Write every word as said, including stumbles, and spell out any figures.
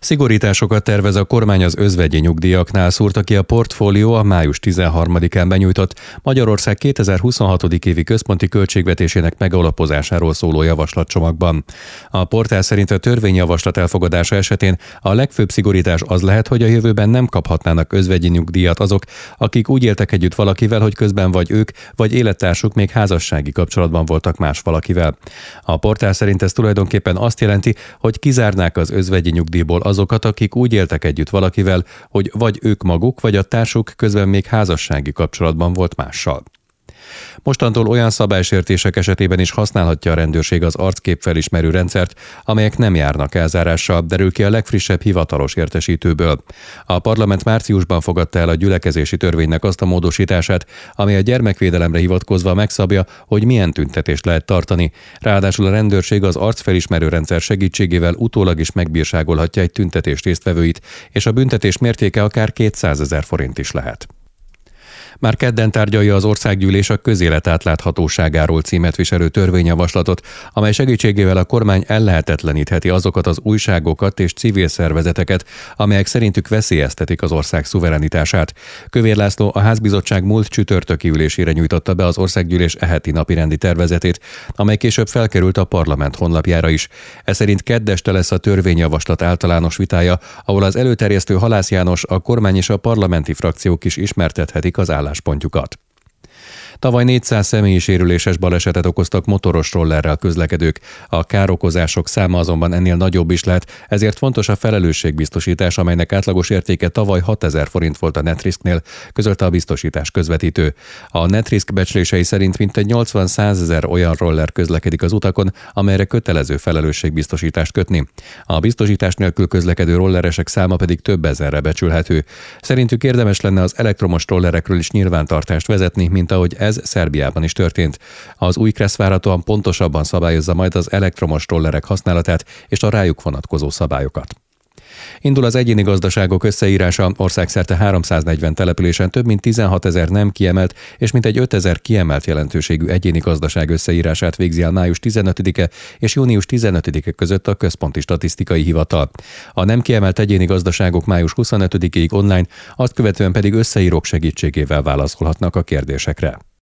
Szigorításokat tervez a kormány az özvegyi nyugdíjaknál, szúrta ki a Portfólió a május tizenharmadikán benyújtott Magyarország kétezer-huszonhatodik évi központi költségvetésének megalapozásáról szóló javaslatcsomagban. A portál szerint a törvényjavaslat elfogadása esetén a legfőbb szigorítás az lehet, hogy a jövőben nem kaphatnának özvegyi nyugdíjat azok, akik úgy éltek együtt valakivel, hogy közben vagy ők, vagy élettársuk még házassági kapcsolatban voltak más valakivel. A portál szerint ez tulajdonképpen azt jelenti, hogy kizárnák az özvegyi nyugdíjból azokat, akik úgy éltek együtt valakivel, hogy vagy ők maguk, vagy a társuk közben még házassági kapcsolatban volt mással. Mostantól olyan szabálysértések esetében is használhatja a rendőrség az arcképfelismerő rendszert, amelyek nem járnak elzárással, derül ki a legfrissebb hivatalos értesítőből. A parlament márciusban fogadta el a gyülekezési törvénynek azt a módosítását, amely a gyermekvédelemre hivatkozva megszabja, hogy milyen tüntetést lehet tartani. Ráadásul a rendőrség az arcfelismerő rendszer segítségével utólag is megbírságolhatja egy tüntetés résztvevőit, és a büntetés mértéke akár kétszázezer forint is lehet. Már kedden tárgyalja az Országgyűlés a közélet átláthatóságáról címet viselő törvényjavaslatot, amely segítségével a kormány ellehetetlenítheti azokat az újságokat és civil szervezeteket, amelyek szerintük veszélyeztetik az ország szuverenitását. Kövér László a Házbizottság múlt csütörtöki ülésére nyújtotta be az Országgyűlés e heti napirendi tervezetét, amely később felkerült a parlament honlapjára is. Ez szerint kedd este lesz a törvényjavaslat általános vitája, ahol az előterjesztő Halász János, a kormány és a parlamenti frakciók is ismertethetik az álláspontjukat. Tavaly négyszáz személyi sérüléses balesetet okoztak motoros rollerrel közlekedők. A károkozások száma azonban ennél nagyobb is lehet, ezért fontos a felelősségbiztosítás, amelynek átlagos értéke tavaly hatezer forint volt a Netrisknél, közölte a biztosítás közvetítő. A Netrisk becslései szerint mintegy nyolcvan-százezer olyan roller közlekedik az utakon, amelyre kötelező felelősségbiztosítást kötni. A biztosítás nélkül közlekedő rolleresek száma pedig több ezerre becsülhető. Szerintük érdemes lenne az elektromos rollerekről is nyilvántartást vezetni, mint ahogy ez Szerbiában is történt. Az új kressz várhatóan pontosabban szabályozza majd az elektromos rollerek használatát és a rájuk vonatkozó szabályokat. Indul az egyéni gazdaságok összeírása, országszerte háromszáznegyven településen több mint tizenhatezer nem kiemelt és mintegy ötezer kiemelt jelentőségű egyéni gazdaság összeírását végzi el május tizenötödike és június tizenötödike között a Központi Statisztikai Hivatal. A nem kiemelt egyéni gazdaságok május huszonötödikéig online, azt követően pedig összeírók segítségével válaszolhatnak a kérdésekre.